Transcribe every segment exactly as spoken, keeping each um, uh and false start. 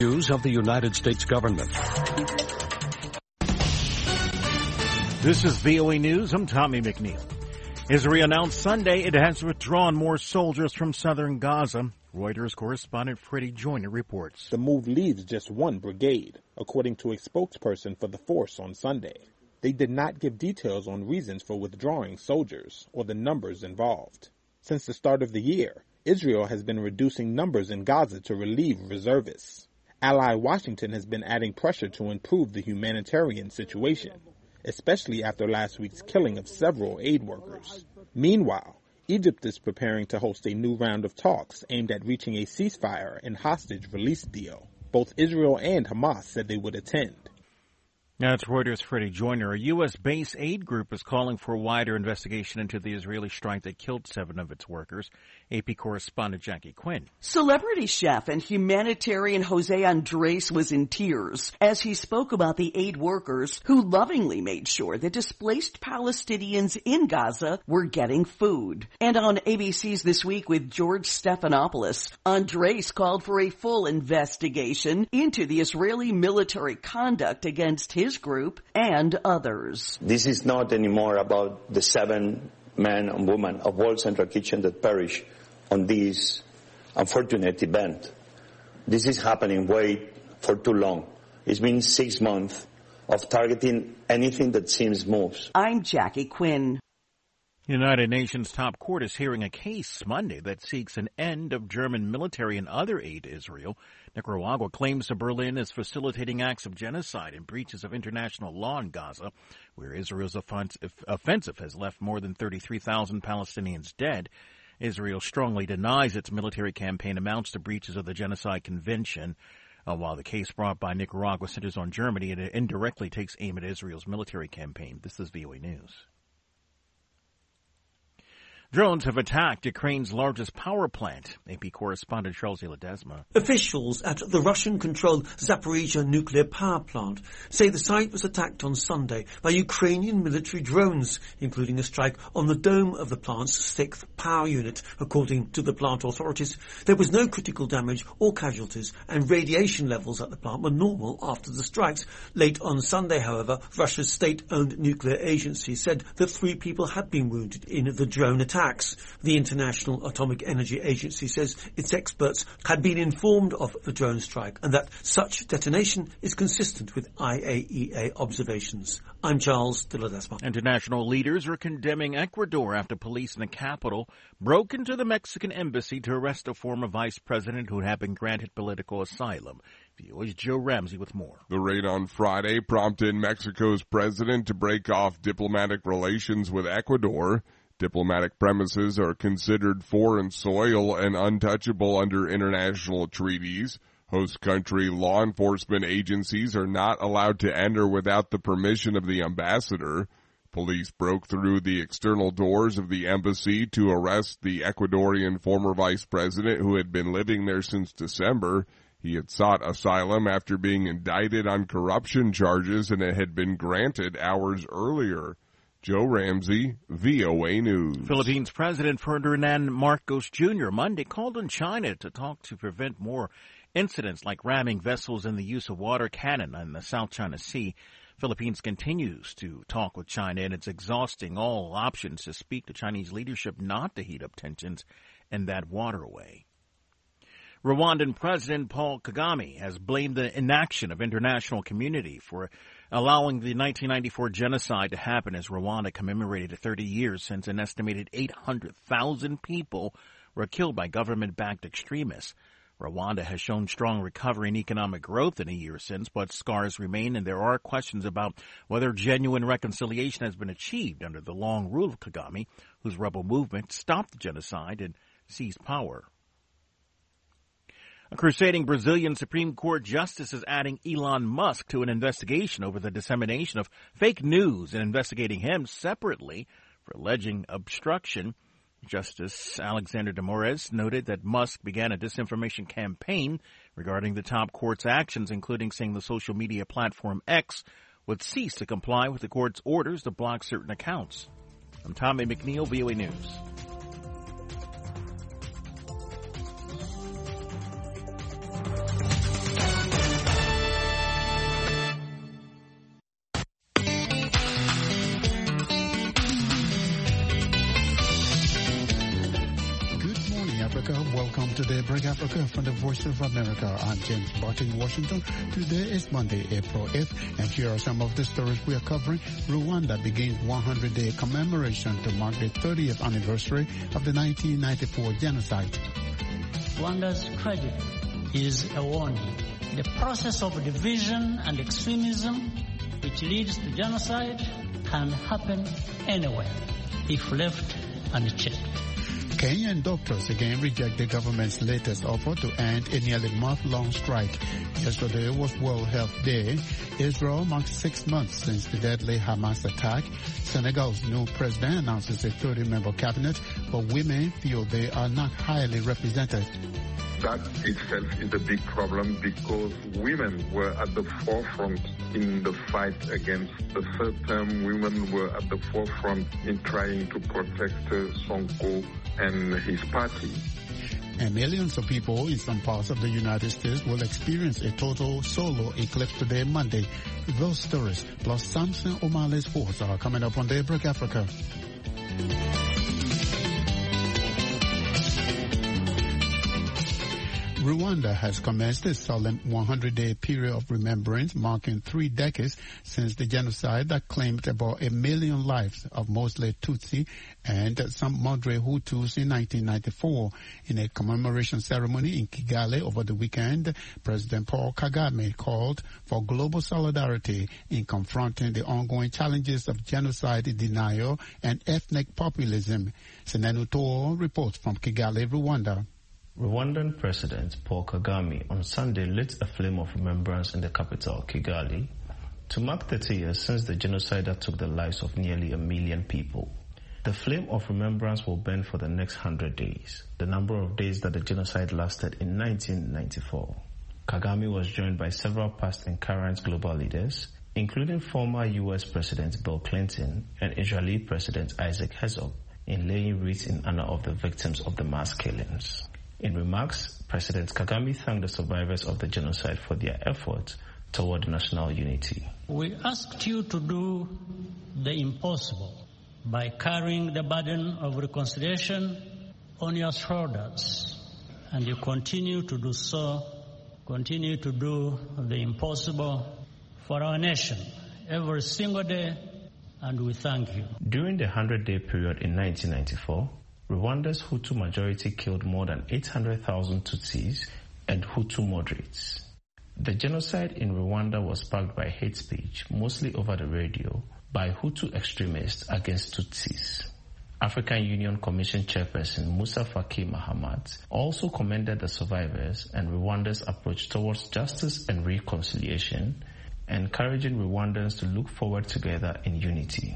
News of the United States government. This is V O A News. I'm Tommy McNeil. Israel announced Sunday it has withdrawn more soldiers from southern Gaza. Reuters correspondent Freddie Joyner reports. The move leaves just one brigade, according to a spokesperson for the force on Sunday. They did not give details on reasons for withdrawing soldiers or the numbers involved. Since the start of the year, Israel has been reducing numbers in Gaza to relieve reservists. Ally Washington has been adding pressure to improve the humanitarian situation, especially after last week's killing of several aid workers. Meanwhile, Egypt is preparing to host a new round of talks aimed at reaching a ceasefire and hostage release deal. Both Israel and Hamas said they would attend. That's Reuters' Freddie Joyner. A U S-based aid group is calling for a wider investigation into the Israeli strike that killed seven of its workers. A P correspondent Jackie Quinn. Celebrity chef and humanitarian Jose Andres was in tears as he spoke about the aid workers who lovingly made sure that displaced Palestinians in Gaza were getting food. And on A B C's This Week with George Stephanopoulos, Andres called for a full investigation into the Israeli military conduct against his group and others. This is not anymore about the seven men and women of World Central Kitchen that perished on this unfortunate event. This is happening way for too long. It's been six months of targeting anything that seems moves. I'm Jackie Quinn. The United Nations top court is hearing a case Monday that seeks an end of German military and other aid to Israel. Nicaragua claims that Berlin is facilitating acts of genocide and breaches of international law in Gaza, where Israel's offensive has left more than thirty-three thousand Palestinians dead. Israel strongly denies its military campaign amounts to breaches of the Genocide Convention. Uh, while the case brought by Nicaragua centers on Germany, it indirectly takes aim at Israel's military campaign. This is V O A News. Drones have attacked Ukraine's largest power plant. A P correspondent Charles Ledesma. Officials at the Russian-controlled Zaporizhzhia nuclear power plant say the site was attacked on Sunday by Ukrainian military drones, including a strike on the dome of the plant's sixth power unit. According to the plant authorities, there was no critical damage or casualties, and radiation levels at the plant were normal after the strikes. Late on Sunday, however, Russia's state-owned nuclear agency said that three people had been wounded in the drone attack. The International Atomic Energy Agency says its experts had been informed of the drone strike and that such detonation is consistent with I A E A observations. I'm Charles de Ledesma. International leaders are condemning Ecuador after police in the capital broke into the Mexican embassy to arrest a former vice president who had been granted political asylum. V O A's Joe Ramsey with more. The raid on Friday prompted Mexico's president to break off diplomatic relations with Ecuador. Diplomatic premises are considered foreign soil and untouchable under international treaties. Host country law enforcement agencies are not allowed to enter without the permission of the ambassador. Police broke through the external doors of the embassy to arrest the Ecuadorian former vice president who had been living there since December. He had sought asylum after being indicted on corruption charges and it had been granted hours earlier. Joe Ramsey, V O A News. Philippines President Ferdinand Marcos Junior Monday called on China to talk to prevent more incidents like ramming vessels and the use of water cannon in the South China Sea. Philippines continues to talk with China, and it's exhausting all options to speak to Chinese leadership not to heat up tensions in that waterway. Rwandan President Paul Kagame has blamed the inaction of international community for allowing the nineteen ninety-four genocide to happen as Rwanda commemorated thirty years since an estimated eight hundred thousand people were killed by government-backed extremists. Rwanda has shown strong recovery and economic growth in a year since, but scars remain, and there are questions about whether genuine reconciliation has been achieved under the long rule of Kagame, whose rebel movement stopped the genocide and seized power. A crusading Brazilian Supreme Court justice is adding Elon Musk to an investigation over the dissemination of fake news and investigating him separately for alleging obstruction. Justice Alexander de Moraes noted that Musk began a disinformation campaign regarding the top court's actions, including saying the social media platform X would cease to comply with the court's orders to block certain accounts. I'm Tommy McNeil, V O A News. to Daybreak Africa from the Voice of America. I'm James Barton in Washington. Today is Monday, April eighth, and here are some of the stories we are covering. Rwanda begins one hundred day commemoration to mark the thirtieth anniversary of the nineteen ninety-four genocide. Rwanda's tragedy is a warning. The process of division and extremism which leads to genocide can happen anywhere if left unchecked. Kenyan doctors again reject the government's latest offer to end a nearly month-long strike. Yesterday was World Health Day. Israel marks six months since the deadly Hamas attack. Senegal's new president announces a thirty-member cabinet, but women feel they are not highly represented. That itself is a big problem because women were at the forefront in the fight against the third term. Women were at the forefront in trying to protect uh, Sonko and his party. And millions of people in some parts of the United States will experience a total solar eclipse today, Monday. Those stories, plus Samson O'Malley's sports, are coming up on Daybreak Africa. Rwanda has commenced a solemn one hundred day period of remembrance, marking three decades since the genocide that claimed about a million lives of mostly Tutsi and some moderate Hutus in nineteen ninety-four. In a commemoration ceremony in Kigali over the weekend, President Paul Kagame called for global solidarity in confronting the ongoing challenges of genocide denial and ethnic populism. Senenu Toor reports from Kigali, Rwanda. Rwandan President Paul Kagame on Sunday lit a flame of remembrance in the capital, Kigali, to mark thirty years since the genocide that took the lives of nearly a million people. The flame of remembrance will burn for the next hundred days, the number of days that the genocide lasted in nineteen ninety-four. Kagame was joined by several past and current global leaders, including former U S President Bill Clinton and Israeli President Isaac Herzog, in laying wreaths in honor of the victims of the mass killings. In remarks, President Kagame thanked the survivors of the genocide for their efforts toward national unity. We asked you to do the impossible by carrying the burden of reconciliation on your shoulders, and you continue to do so, continue to do the impossible for our nation every single day, and we thank you. During the hundred-day period in nineteen ninety-four, Rwanda's Hutu majority killed more than eight hundred thousand Tutsis and Hutu moderates. The genocide in Rwanda was sparked by hate speech, mostly over the radio, by Hutu extremists against Tutsis. African Union Commission Chairperson Musa Faki Mahamat also commended the survivors and Rwanda's approach towards justice and reconciliation, encouraging Rwandans to look forward together in unity.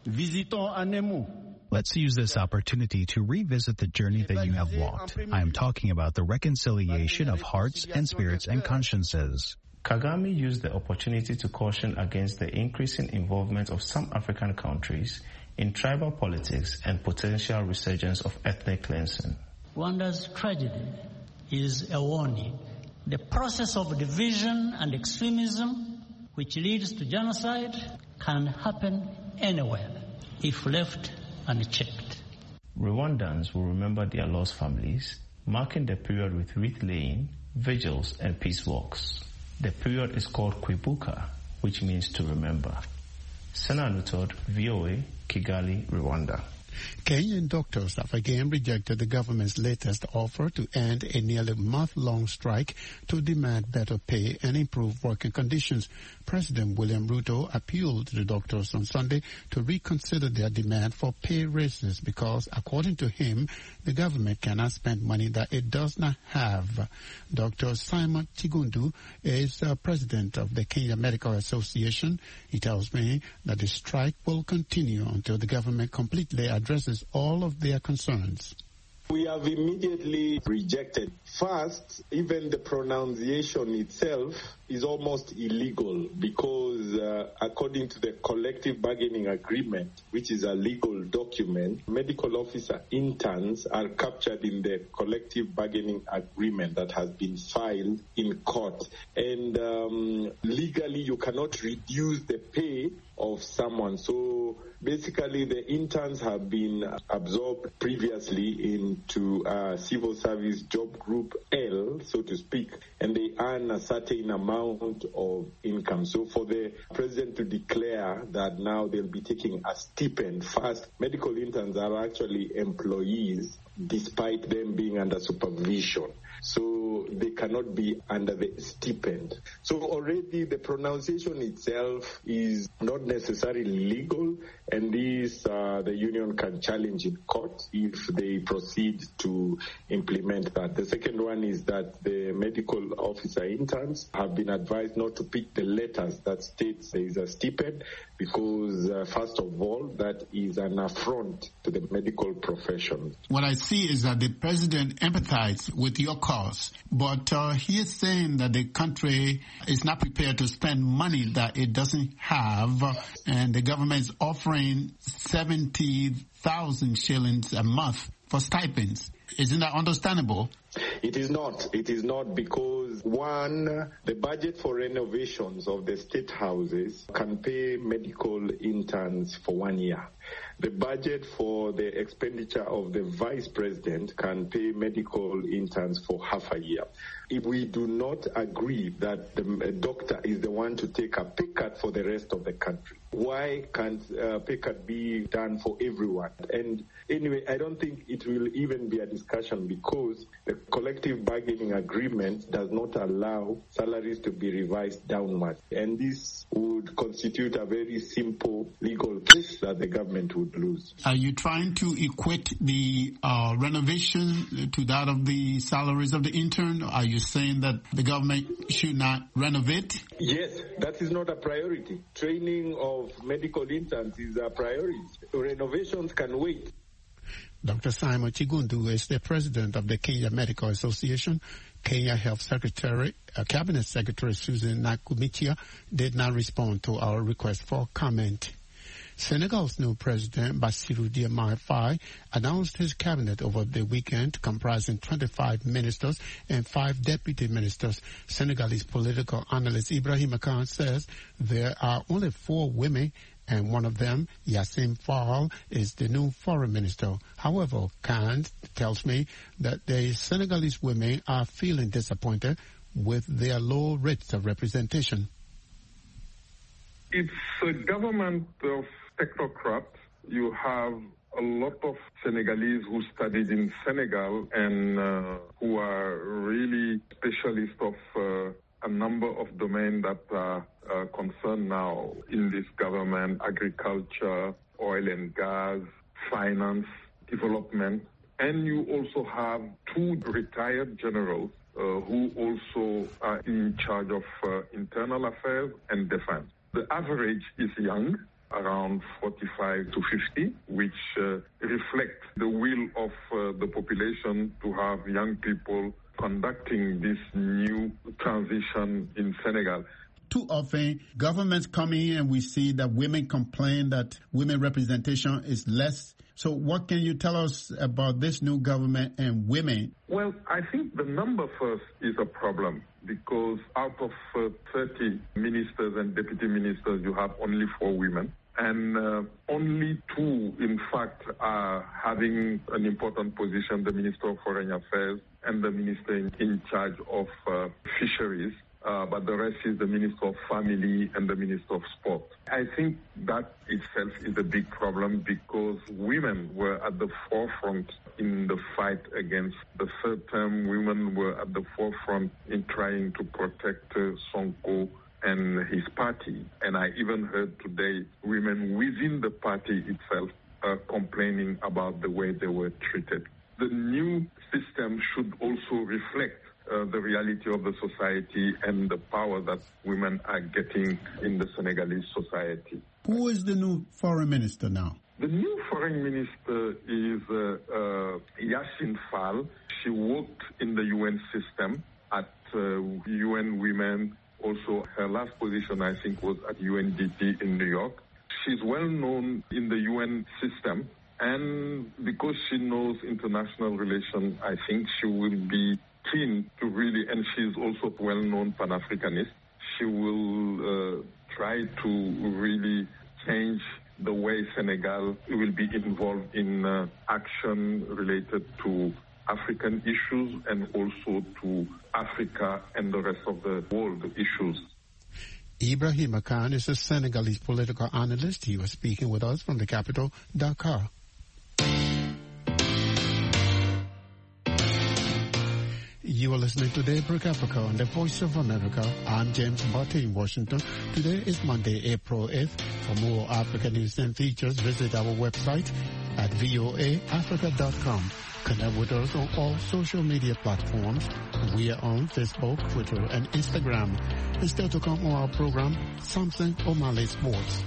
Let's use this opportunity to revisit the journey that you have walked. I am talking about the reconciliation of hearts and spirits and consciences. Kagame used the opportunity to caution against the increasing involvement of some African countries in tribal politics and potential resurgence of ethnic cleansing. Rwanda's tragedy is a warning. The process of division and extremism which leads to genocide can happen anywhere if left unchecked. Rwandans will remember their lost families, marking the period with wreath laying, vigils, and peace walks. The period is called Kwibuka, which means to remember. Sena Anutod, V O A, Kigali, Rwanda. Kenyan doctors have again rejected the government's latest offer to end a nearly month-long strike to demand better pay and improved working conditions. President William Ruto appealed to the doctors on Sunday to reconsider their demand for pay raises because, according to him, the government cannot spend money that it does not have. Doctor Simon Chigundu is uh, president of the Kenya Medical Association. He tells me that the strike will continue until the government completely addresses all of their concerns. We have immediately rejected. First, even the pronunciation itself is almost illegal because uh, according to the collective bargaining agreement, which is a legal document, medical officer interns are captured in the collective bargaining agreement that has been filed in court. And um, legally, you cannot reduce the pay of someone. So Basically, the interns have been absorbed previously into uh, Civil Service Job Group L, so to speak, and they earn a certain amount of income. So for the president to declare that now they'll be taking a stipend, first, medical interns are actually employees despite them being under supervision. So they cannot be under the stipend. So already the pronunciation itself is not necessarily legal, and this uh, the union can challenge in court if they proceed to implement that. The second one is that the medical officer interns have been advised not to pick the letters that states there is a stipend, because uh, first of all, that is an affront to the medical profession. What I see is that the president empathizes with your cause, but uh, he is saying that the country is not prepared to spend money that it doesn't have, and the government is offering seventy thousand shillings a month for stipends. Isn't that understandable? It is not. It is not, because, one, the budget for renovations of the state houses can pay medical interns for one year. The budget for the expenditure of the vice president can pay medical interns for half a year. If we do not agree that the doctor is the one to take a pay cut for the rest of the country, why can't a pay cut be done for everyone? And anyway, I don't think it will even be a discussion, because the collective bargaining agreement does not allow salaries to be revised downward. And this would constitute a very simple legal case that the government would lose. Are you trying to equate the uh, renovation to that of the salaries of the intern? Are you saying that the government should not renovate? Yes, that is not a priority. Training of medical interns is a priority. Renovations can wait. Doctor Simon Chigundu is the president of the Kenya Medical Association. Kenya Health Secretary, uh, Cabinet Secretary Susan Nakumitia did not respond to our request for comment. Senegal's new president, Bassirou Diomaye Faye, announced his cabinet over the weekend, comprising twenty-five ministers and five deputy ministers. Senegalese political analyst Ibrahim Khan says there are only four women, and one of them, Yassine Fall, is the new foreign minister. However, Khan tells me that the Senegalese women are feeling disappointed with their low rates of representation. It's a government of technocrats. You have a lot of Senegalese who studied in Senegal and uh, who are really specialists of uh, a number of domains that are uh, concerned now in this government: agriculture, oil and gas, finance, development. And you also have two retired generals uh, who also are in charge of uh, internal affairs and defense. The average is young, around forty-five to fifty, which uh, reflects the will of uh, the population to have young people conducting this new transition in Senegal. Too often, governments come in and we see that women complain that women representation is less. So what can you tell us about this new government and women? Well, I think the number first is a problem, because out of uh, thirty ministers and deputy ministers, you have only four women. And uh, only two, in fact, are having an important position: the Minister of Foreign Affairs and the Minister in, in charge of uh, Fisheries. Uh, but the rest is the Minister of Family and the Minister of Sport. I think that itself is a big problem, because women were at the forefront in the fight against the third term. Women were at the forefront in trying to protect uh, Sonko and his party. And I even heard today women within the party itself uh, complaining about the way they were treated. The new system should also reflect Uh, the reality of the society and the power that women are getting in the Senegalese society. Who is the new foreign minister now? The new foreign minister is uh, uh, Yassine Fall. She worked in the U N system at uh, U N Women. Also, her last position, I think, was at U N D P in New York. She's well known in the U N system, and because she knows international relations, I think she will be keen to really, and she's also a well-known Pan-Africanist, she will uh, try to really change the way Senegal will be involved in uh, action related to African issues and also to Africa and the rest of the world issues. Ibrahim Khan is a Senegalese political analyst. He was speaking with us from the capital, Dakar. You are listening to Daybreak Africa on the Voice of America. I'm James Barty in Washington. Today is Monday, April eighth. For more African news and features, visit our website at voa africa dot com. Connect with us on all social media platforms. We are on Facebook, Twitter, and Instagram. And still to come on our program, Samson O'Malley Sports.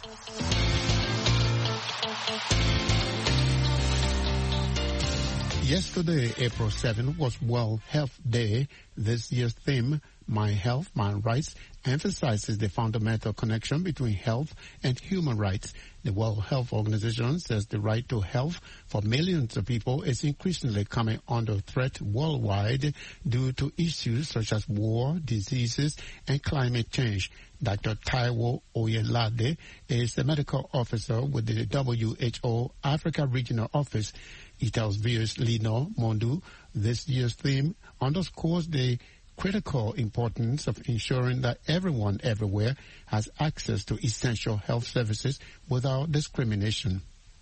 Yesterday, April seventh, was World Health Day. This year's theme, My Health, My Rights, emphasizes the fundamental connection between health and human rights. The World Health Organization says the right to health for millions of people is increasingly coming under threat worldwide due to issues such as war, diseases, and climate change. Doctor Taiwo Oyelade is the medical officer with the W H O Africa Regional Office. He tells viewers Lino Mondu this year's theme underscores the critical importance of ensuring that everyone everywhere has access to essential health services without discrimination.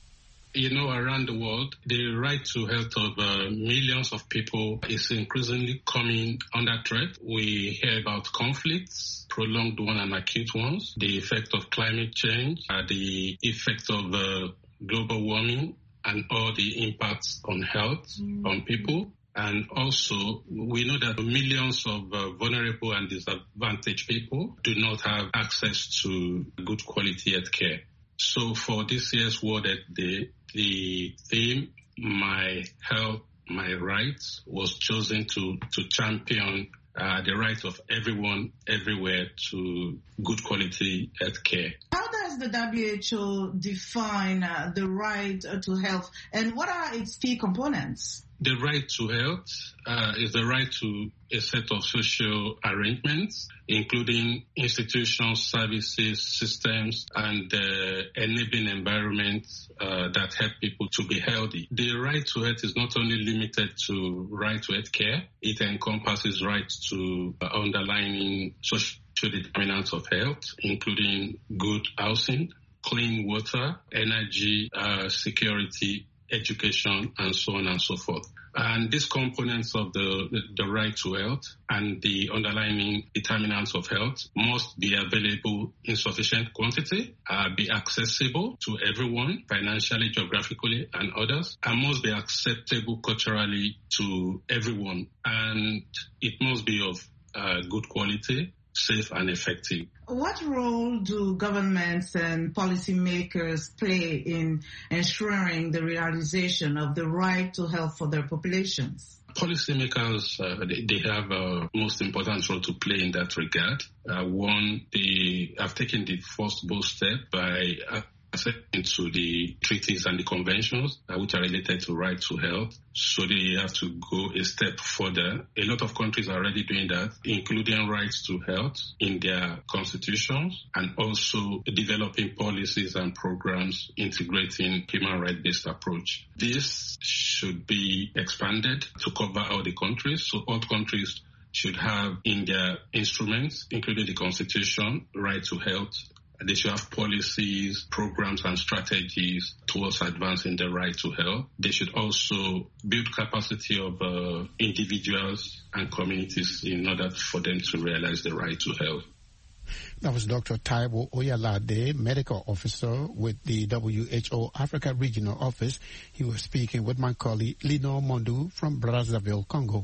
You know, around the world, the right to health of uh, millions of people is increasingly coming under threat. We hear about conflicts, prolonged one and acute ones, the effect of climate change, uh, the effect of uh, global warming, and all the impacts on health, mm-hmm. on people. And also, we know that millions of uh, vulnerable and disadvantaged people do not have access to good quality health care. So for this year's World Health Day, the theme, My Health, My Rights, was chosen to, to champion uh, the right of everyone everywhere to good quality health care. How does the W H O define uh, the right uh, to health, and what are its key components? The right to health uh, is the right to a set of social arrangements, including institutions, services, systems, and uh, enabling environments uh, that help people to be healthy. The right to health is not only limited to right to health care, it encompasses rights to uh, underlying social determinants of health, including good housing, clean water, energy, uh, security, education, and so on and so forth. And these components of the, the, the right to health and the underlying determinants of health must be available in sufficient quantity, uh, be accessible to everyone, financially, geographically, and others, and must be acceptable culturally to everyone. And it must be of uh, good quality, safe and effective. What role do governments and policymakers play in ensuring the realization of the right to health for their populations? Policymakers, uh, they, they have a most important role to play in that regard. Uh, one, they have taken the first bold step by uh, into the treaties and the conventions uh, which are related to right to health. So they have to go a step further. A lot of countries are already doing that, including rights to health in their constitutions, and also developing policies and programs integrating human rights-based approach. This should be expanded to cover all the countries. So all countries should have in their instruments, including the constitution, right to health. They should have policies, programs, and strategies towards advancing the right to health. They should also build capacity of uh, individuals and communities in order for them to realize the right to health. That was Doctor Taiwo Oyelade, medical officer with the W H O Africa Regional Office. He was speaking with my colleague Lino Mondu from Brazzaville, Congo.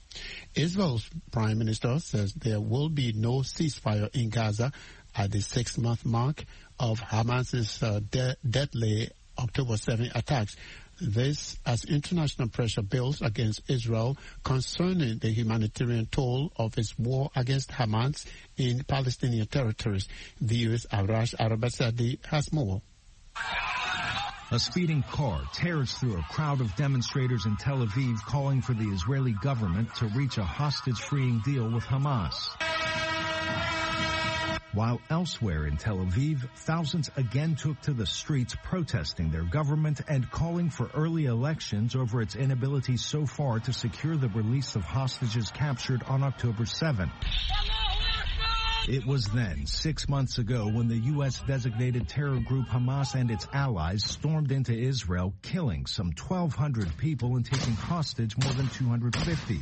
Israel's prime minister says there will be no ceasefire in Gaza at the six-month mark of Hamas's uh, de- deadly October seventh attacks. This as international pressure builds against Israel concerning the humanitarian toll of its war against Hamas in Palestinian territories. The U S Arash Arabasadi has more. A speeding car tears through a crowd of demonstrators in Tel Aviv calling for the Israeli government to reach a hostage-freeing deal with Hamas. While elsewhere in Tel Aviv, thousands again took to the streets protesting their government and calling for early elections over its inability so far to secure the release of hostages captured on October seventh. It was then, six months ago, when the U S-designated terror group Hamas and its allies stormed into Israel, killing some twelve hundred people and taking hostage more than two hundred fifty.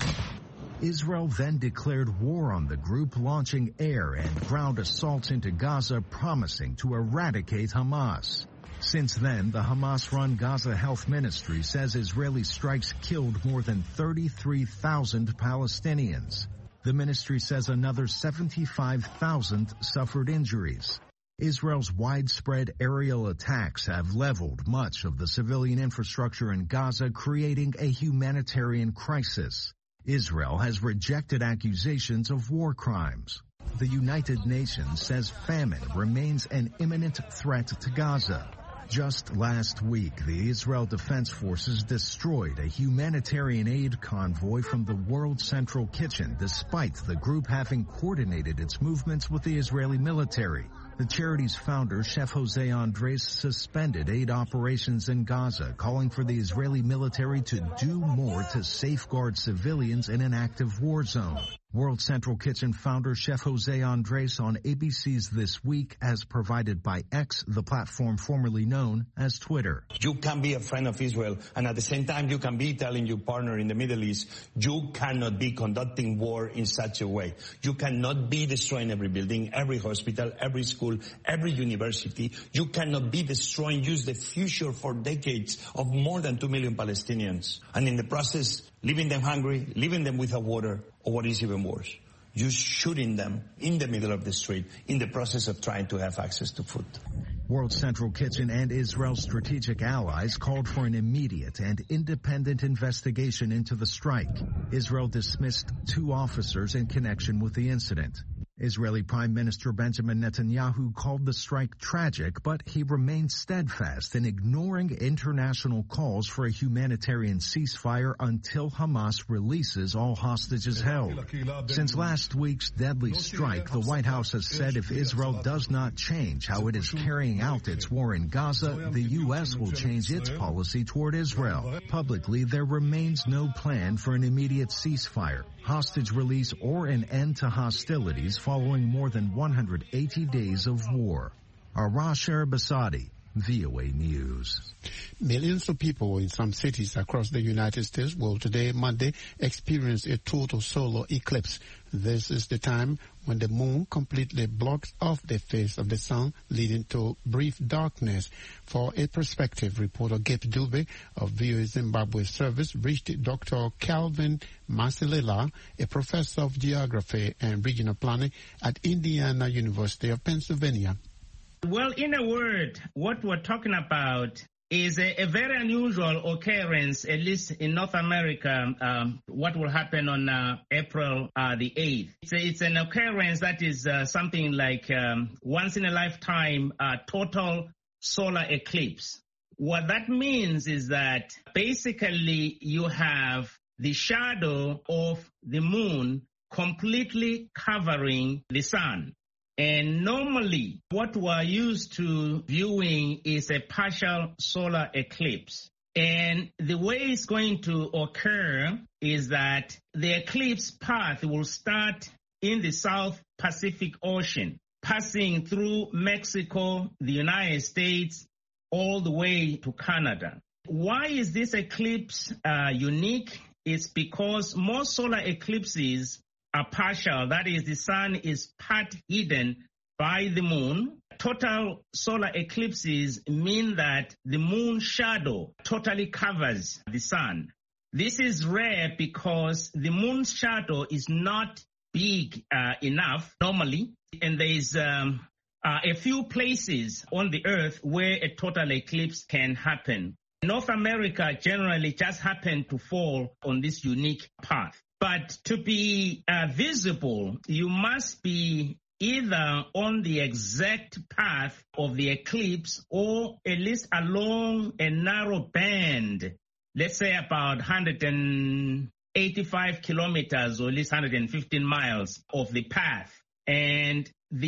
Israel then declared war on the group, launching air and ground assaults into Gaza, promising to eradicate Hamas. Since then, the Hamas-run Gaza Health Ministry says Israeli strikes killed more than thirty-three thousand Palestinians. The ministry says another seventy-five thousand suffered injuries. Israel's widespread aerial attacks have leveled much of the civilian infrastructure in Gaza, creating a humanitarian crisis. Israel has rejected accusations of war crimes. The United Nations says famine remains an imminent threat to Gaza. Just last week, the Israel Defense Forces destroyed a humanitarian aid convoy from the World Central Kitchen, despite the group having coordinated its movements with the Israeli military. The charity's founder, Chef Jose Andres, suspended aid operations in Gaza, calling for the Israeli military to do more to safeguard civilians in an active war zone. World Central Kitchen founder Chef Jose Andres on A B C's This Week, as provided by X, the platform formerly known as Twitter. You can be a friend of Israel, and at the same time you can be telling your partner in the Middle East, you cannot be conducting war in such a way. You cannot be destroying every building, every hospital, every school, every university. You cannot be destroying, use the future for decades of more than two million Palestinians. And in the process, leaving them hungry, leaving them without water, or what is even worse, you shooting them in the middle of the street in the process of trying to have access to food. World Central Kitchen and Israel's strategic allies called for an immediate and independent investigation into the strike. Israel dismissed two officers in connection with the incident. Israeli Prime Minister Benjamin Netanyahu called the strike tragic, but he remained steadfast in ignoring international calls for a humanitarian ceasefire until Hamas releases all hostages held. Since last week's deadly strike, the White House has said if Israel does not change how it is carrying out its war in Gaza, the U S will change its policy toward Israel. Publicly, there remains no plan for an immediate ceasefire, hostage release, or an end to hostilities following more than one hundred eighty days of war. Arash Erbasadi, V O A News. Millions of people in some cities across the United States will today, Monday, experience a total solar eclipse. This is the time when the moon completely blocks off the face of the sun, leading to brief darkness. For a perspective, reporter Gabe Dube of V O A Zimbabwe Service reached Doctor Calvin Masilela, a professor of geography and regional planning at Indiana University of Pennsylvania. Well, in a word, what we're talking about is a, a very unusual occurrence, at least in North America, um, what will happen on uh, April uh, the eighth. It's, a, it's an occurrence that is uh, something like um, once in a lifetime uh, total solar eclipse. What that means is that basically you have the shadow of the moon completely covering the sun. And normally, what we're used to viewing is a partial solar eclipse. And the way it's going to occur is that the eclipse path will start in the South Pacific Ocean, passing through Mexico, the United States, all the way to Canada. Why is this eclipse uh, unique? It's because most solar eclipses are partial. That is, the sun is part hidden by the moon. Total solar eclipses mean that the moon shadow totally covers the sun. This is rare because the moon's shadow is not big uh, enough normally, and there is um, uh, a few places on the earth where a total eclipse can happen. North America generally just happen to fall on this unique path. But to be uh, visible, you must be either on the exact path of the eclipse or at least along a narrow band, let's say about one hundred eighty-five kilometers or at least one hundred fifteen miles of the path. And the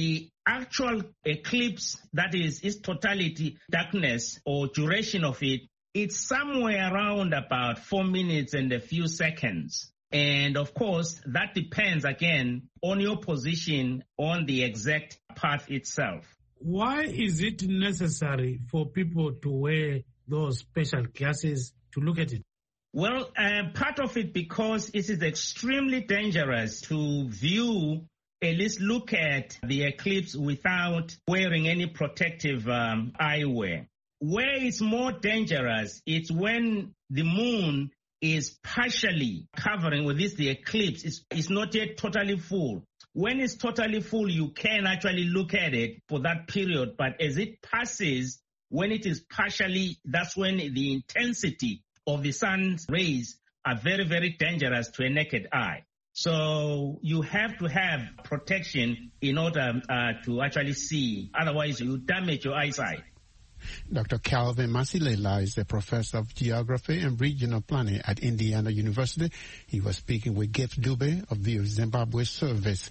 actual eclipse, that is its totality, darkness or duration of it, it's somewhere around about four minutes and a few seconds. And of course, that depends again on your position on the exact path itself. Why is it necessary for people to wear those special glasses to look at it? Well, uh, part of it because it is extremely dangerous to view, at least look at the eclipse without wearing any protective um, eyewear. Where it's more dangerous, it's when the moon is partially covering with this, the eclipse. It's, it's not yet totally full. When it's totally full, you can actually look at it for that period. But as it passes, when it is partially, that's when the intensity of the sun's rays are very, very dangerous to a naked eye. So you have to have protection in order uh, to actually see. Otherwise, you damage your eyesight. Doctor Calvin Masilela is a professor of geography and regional planning at Indiana University. He was speaking with Gift Dube of the Zimbabwe Service.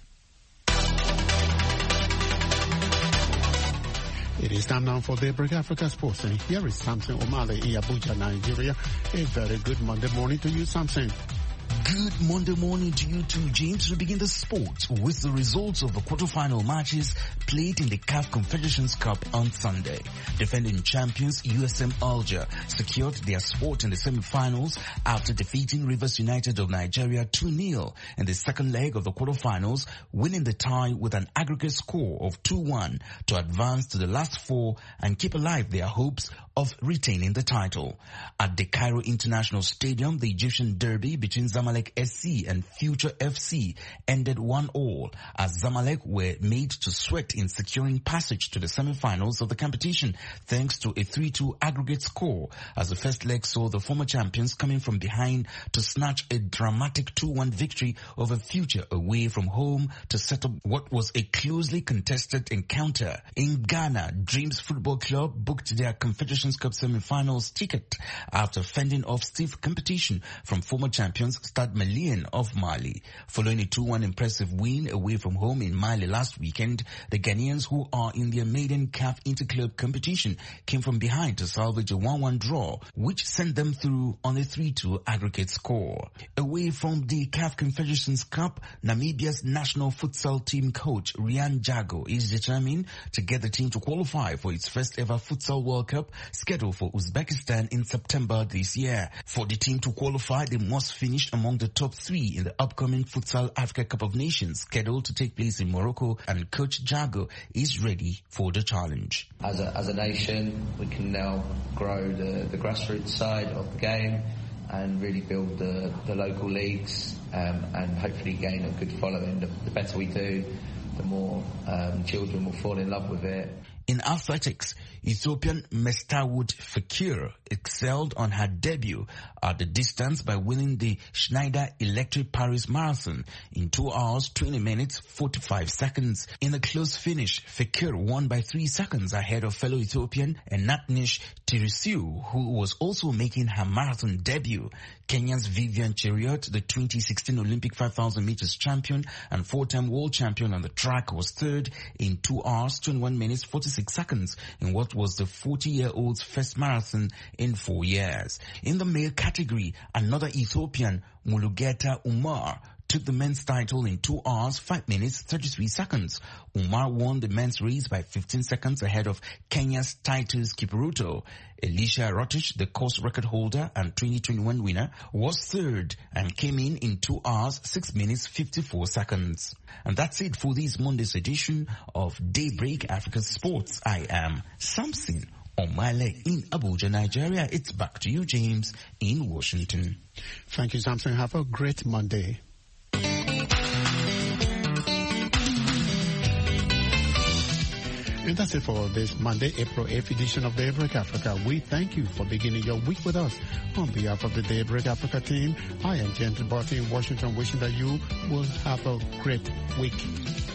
It is time now for Daybreak Africa Sports, and here is Samson Omale in Abuja, Nigeria. A very good Monday morning to you, Samson. Good Monday morning to you too, James. We begin the sport with the results of the quarterfinal matches played in the C A F Confederations Cup on Sunday. Defending champions U S M Alger secured their spot in the semi-finals after defeating Rivers United of Nigeria two nil in the second leg of the quarterfinals, winning the tie with an aggregate score of two one to advance to the last four and keep alive their hopes of retaining the title. At the Cairo International Stadium, the Egyptian derby between Zamalek S C and Future F C ended one all as Zamalek were made to sweat in securing passage to the semi-finals of the competition thanks to a three two aggregate score, as the first leg saw the former champions coming from behind to snatch a dramatic two one victory over Future away from home to set up what was a closely contested encounter. In Ghana, Dreams Football Club booked their Confederation Cup semi-finals ticket after fending off stiff competition from former champions Stade Malien of Mali. Following a two one impressive win away from home in Mali last weekend, the Ghanaians, who are in their maiden C A F Interclub competition, came from behind to salvage a one one draw, which sent them through on a three two aggregate score. Away from the C A F Confederations Cup, Namibia's national futsal team coach Rian Jago is determined to get the team to qualify for its first ever Futsal World Cup scheduled for Uzbekistan in September this year. For the team to qualify, they must finish among the top three in the upcoming Futsal Africa Cup of Nations scheduled to take place in Morocco, and Coach Jago is ready for the challenge. As a, as a nation, we can now grow the, the grassroots side of the game and really build the, the local leagues um, and hopefully gain a good following. The, the better we do, the more um, children will fall in love with it. In athletics, Ethiopian Mestawut Fakir excelled on her debut at the distance by winning the Schneider Electric Paris Marathon in two hours, twenty minutes, forty-five seconds. In a close finish, Fakir won by three seconds ahead of fellow Ethiopian Enatnish Tirisiu, who was also making her marathon debut. Kenya's Vivian Cheriot, the twenty sixteen Olympic five thousand meters champion and four-time world champion on the track, was third in two hours, twenty-one minutes, forty-six seconds in what was the forty-year-old's first marathon in four years. In the male category, another Ethiopian, Mulugeta Umar, took the men's title in two hours, five minutes, thirty-three seconds. Umar won the men's race by fifteen seconds ahead of Kenya's Titus Kipruto. Elisha Rotich, the course record holder and twenty twenty-one winner, was third and came in in two hours, six minutes, fifty-four seconds. And that's it for this Monday's edition of Daybreak Africa Sports. I am Samson Omale in Abuja, Nigeria. It's back to you, James, in Washington. Thank you, Samson. Have a great Monday. And that's it for this Monday, April eighth edition of Daybreak Africa. We thank you for beginning your week with us. On behalf of the Daybreak Africa team, I am James Barty in Washington, wishing that you will have a great week.